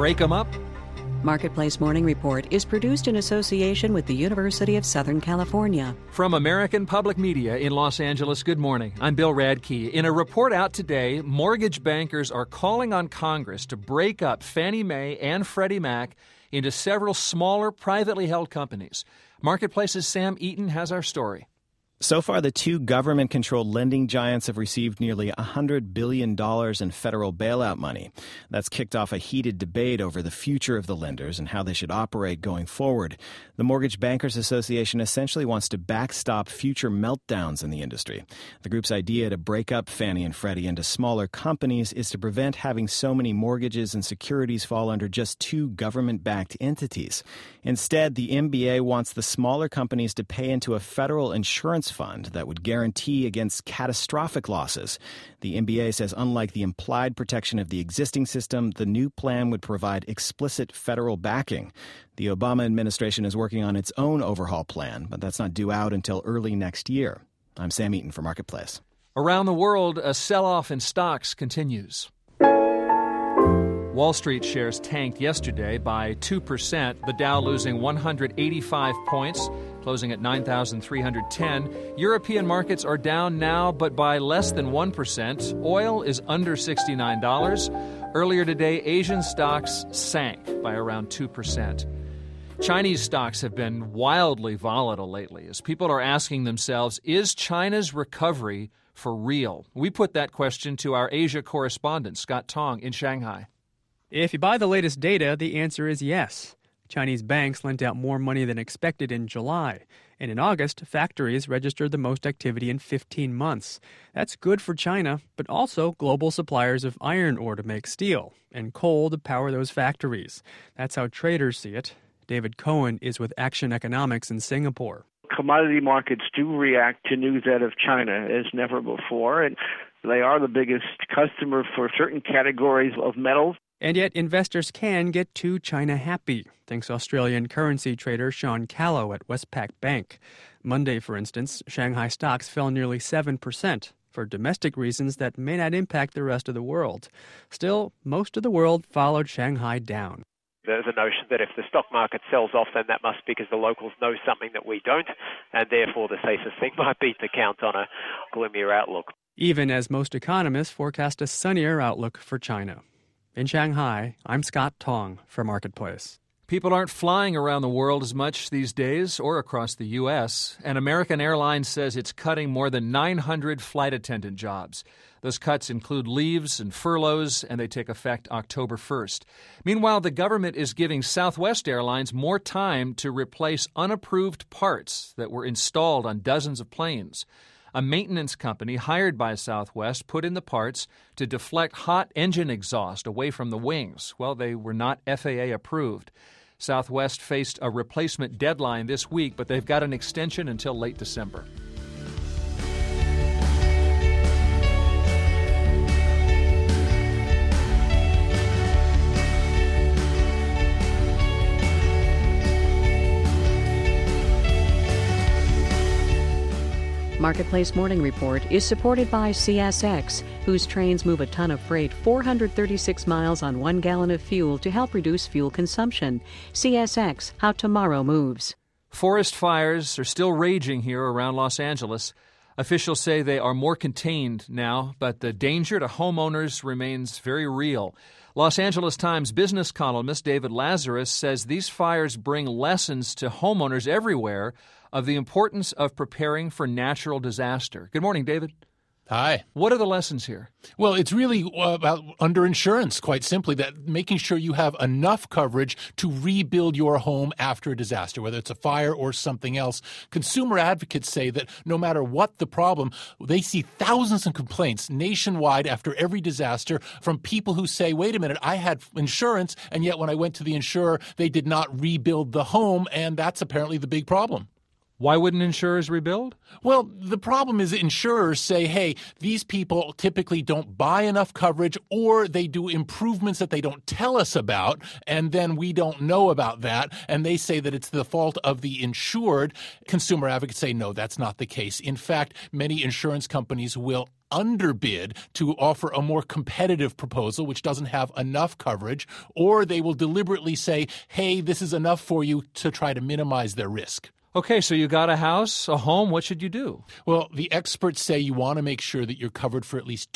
break them up? Marketplace Morning Report is produced in association with the University of Southern California. From American Public Media in Los Angeles, good morning. I'm Bill Radke. In a report out today, mortgage bankers are calling on Congress to break up Fannie Mae and Freddie Mac into several smaller, privately held companies. Marketplace's Sam Eaton has our story. So far, the two government-controlled lending giants have received nearly $100 billion in federal bailout money. That's kicked off a heated debate over the future of the lenders and how they should operate going forward. The Mortgage Bankers Association essentially wants to backstop future meltdowns in the industry. The group's idea to break up Fannie and Freddie into smaller companies is to prevent having so many mortgages and securities fall under just two government-backed entities. Instead, the MBA wants the smaller companies to pay into a federal insurance fund that would guarantee against catastrophic losses. The MBA says unlike the implied protection of the existing system, the new plan would provide explicit federal backing. The Obama administration is working on its own overhaul plan, but that's not due out until early next year. I'm Sam Eaton for Marketplace. Around the world, a sell-off in stocks continues. Wall Street shares tanked yesterday by 2%, the Dow losing 185 points, closing at 9,310. European markets are down now, but by less than 1%. Oil is under $69. Earlier today, Asian stocks sank by around 2%. Chinese stocks have been wildly volatile lately as people are asking themselves, is China's recovery for real? We put that question to our Asia correspondent, Scott Tong, in Shanghai. If you buy the latest data, the answer is yes. Chinese banks lent out more money than expected in July. And in August, factories registered the most activity in 15 months. That's good for China, but also global suppliers of iron ore to make steel and coal to power those factories. That's how traders see it. David Cohen is with Action Economics in Singapore. Commodity markets do react to news out of China as never before, and they are the biggest customer for certain categories of metals. And yet investors can get too China happy, thinks Australian currency trader Sean Callow at Westpac Bank. Monday, for instance, Shanghai stocks fell nearly 7% for domestic reasons that may not impact the rest of the world. Still, most of the world followed Shanghai down. There's a notion that if the stock market sells off, then that must be because the locals know something that we don't, and therefore the safest thing might be to count on a gloomier outlook. Even as most economists forecast a sunnier outlook for China. In Shanghai, I'm Scott Tong for Marketplace. People aren't flying around the world as much these days or across the U.S., and American Airlines says it's cutting more than 900 flight attendant jobs. Those cuts include leaves and furloughs, and they take effect October 1st. Meanwhile, the government is giving Southwest Airlines more time to replace unapproved parts that were installed on dozens of planes. A maintenance company hired by Southwest put in the parts to deflect hot engine exhaust away from the wings. Well, they were not FAA approved. Southwest faced a replacement deadline this week, but they've got an extension until late December. Marketplace Morning Report is supported by CSX, whose trains move a ton of freight 436 miles on 1 gallon of fuel to help reduce fuel consumption. CSX, how tomorrow moves. Forest fires are still raging here around Los Angeles. Officials say they are more contained now, but the danger to homeowners remains very real. Los Angeles Times business columnist David Lazarus says these fires bring lessons to homeowners everywhere of the importance of preparing for natural disaster. Good morning, David. Hi. What are the lessons here? Well, it's really about underinsurance, quite simply, that making sure you have enough coverage to rebuild your home after a disaster, whether it's a fire or something else. Consumer advocates say that no matter what the problem, they see thousands of complaints nationwide after every disaster from people who say, wait a minute, I had insurance, and yet when I went to the insurer, they did not rebuild the home, and that's apparently the big problem. Why wouldn't insurers rebuild? Well, the problem is that insurers say, hey, these people typically don't buy enough coverage or they do improvements that they don't tell us about, and then we don't know about that, and they say that it's the fault of the insured. Consumer advocates say, no, that's not the case. In fact, many insurance companies will underbid to offer a more competitive proposal, which doesn't have enough coverage, or they will deliberately say, hey, this is enough for you, to try to minimize their risk. Okay, so you got a house, a home. What should you do? Well, the experts say you want to make sure that you're covered for at least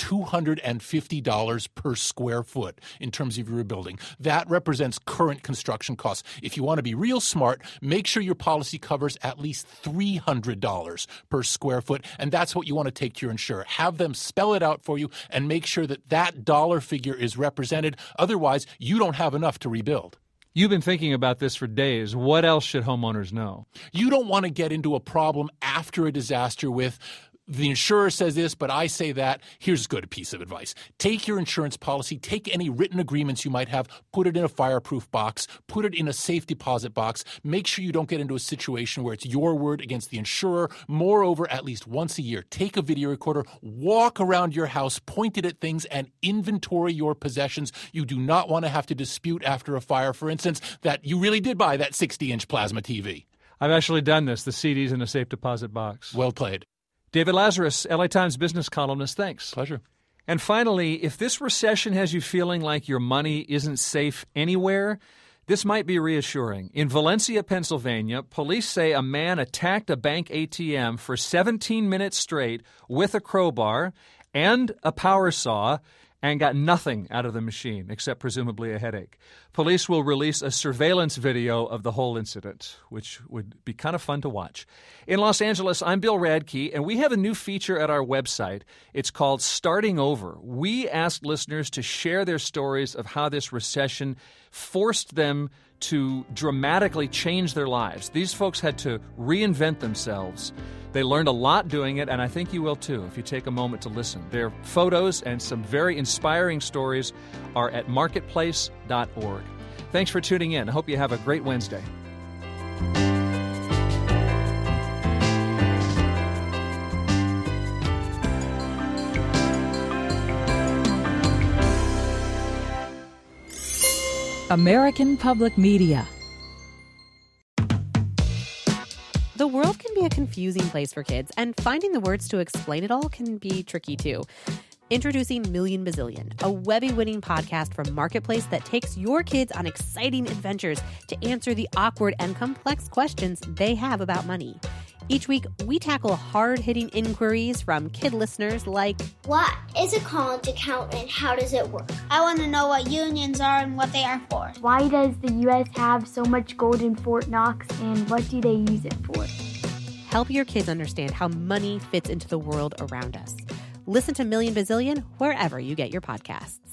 $250 per square foot in terms of your rebuilding. That represents current construction costs. If you want to be real smart, make sure your policy covers at least $300 per square foot, and that's what you want to take to your insurer. Have them spell it out for you and make sure that that dollar figure is represented. Otherwise, you don't have enough to rebuild. You've been thinking about this for days. What else should homeowners know? You don't want to get into a problem after a disaster with, the insurer says this, but I say that. Here's a good piece of advice. Take your insurance policy, take any written agreements you might have, put it in a fireproof box, put it in a safe deposit box. Make sure you don't get into a situation where it's your word against the insurer. Moreover, at least once a year, take a video recorder, walk around your house, point it at things, and inventory your possessions. You do not want to have to dispute after a fire, for instance, that you really did buy that 60-inch plasma TV. I've actually done this, the CDs in a safe deposit box. Well played. David Lazarus, LA Times business columnist, thanks. Pleasure. And finally, if this recession has you feeling like your money isn't safe anywhere, this might be reassuring. In Valencia, Pennsylvania, police say a man attacked a bank ATM for 17 minutes straight with a crowbar and a power saw and got nothing out of the machine except presumably a headache. Police will release a surveillance video of the whole incident, which would be kind of fun to watch. In Los Angeles, I'm Bill Radke, and we have a new feature at our website. It's called Starting Over. We asked listeners to share their stories of how this recession forced them to dramatically change their lives. These folks had to reinvent themselves. They learned a lot doing it, and I think you will too if you take a moment to listen. Their photos and some very inspiring stories are at marketplace.org. Thanks for tuning in. I hope you have a great Wednesday. American Public Media. The world can be a confusing place for kids, and finding the words to explain it all can be tricky too. Introducing Million Bazillion, a Webby-winning podcast from Marketplace that takes your kids on exciting adventures to answer the awkward and complex questions they have about money. Each week, we tackle hard-hitting inquiries from kid listeners like, what is a college account and how does it work? I want to know what unions are and what they are for. Why does the U.S. have so much gold in Fort Knox and what do they use it for? Help your kids understand how money fits into the world around us. Listen to Million Bazillion wherever you get your podcasts.